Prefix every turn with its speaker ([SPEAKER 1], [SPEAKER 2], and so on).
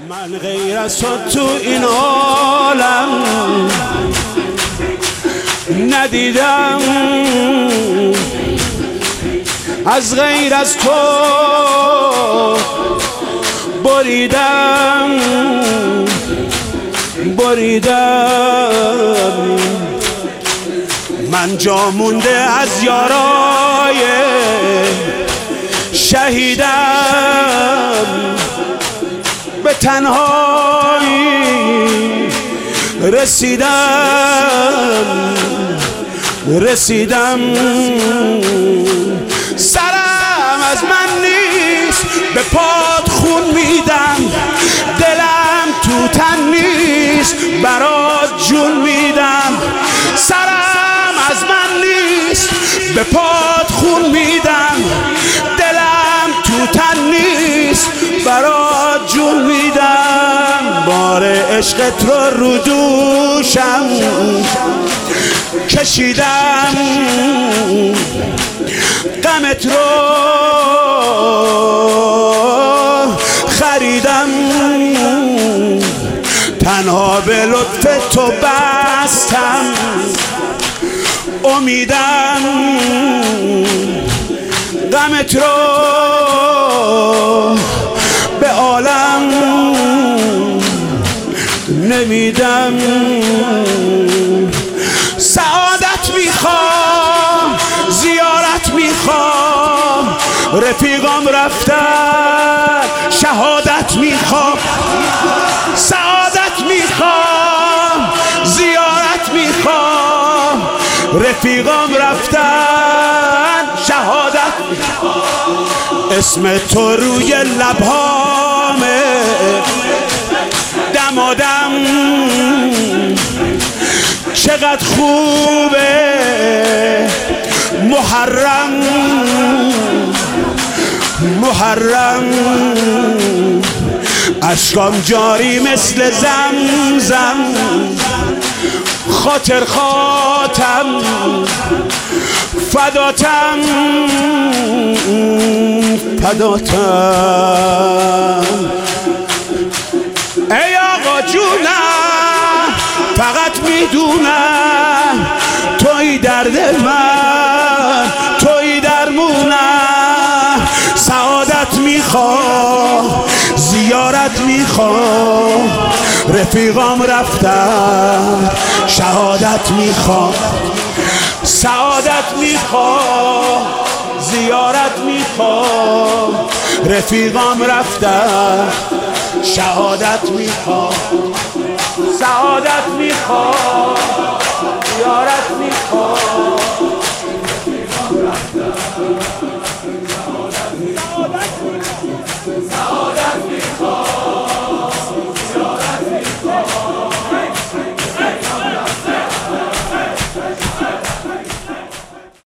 [SPEAKER 1] من غیر از تو این عالم ندیدم، از غیر از تو بریدم من جا مونده از یارای شهیدم، به تنهایی رسیدم سرم از من نیست، به پات خون میدم، دلم تو تن نیست، برات جون میدم. سرم از من نیست، به پات خون میدم، دلم تو تن نیست، برات جون میدم. بار عشقت رو دوشم کشیدم، غمت رو خریدم، تنها به لطف تو بستم امیدم. غمت رو به عالم نمیدم. سعادت میخوام، زیارت میخوام، رفیقام رفتن، شهادت میخوام. سعادت میخوام، زیارت میخوام، رفیقام رفتن، شهادت میخوام. اسم تو روی لبهامه، دمادم چقدر خوبه، محرم اشکام جاری مثل زمزم، خاطر خاتم فداتم ای آقا جونم، فقط میدونم توی درد من، توی درمونم. سعادت میخوام، زیارت میخوام، رفیقام رفتن، شهادت میخوام. سعادت میخوام، زیارت میخوام، رفیقام رفتن، شهادت میخوام. سعادت میخوام، زیارت میخوام، رفیقام رفتن، شهادت میخوام.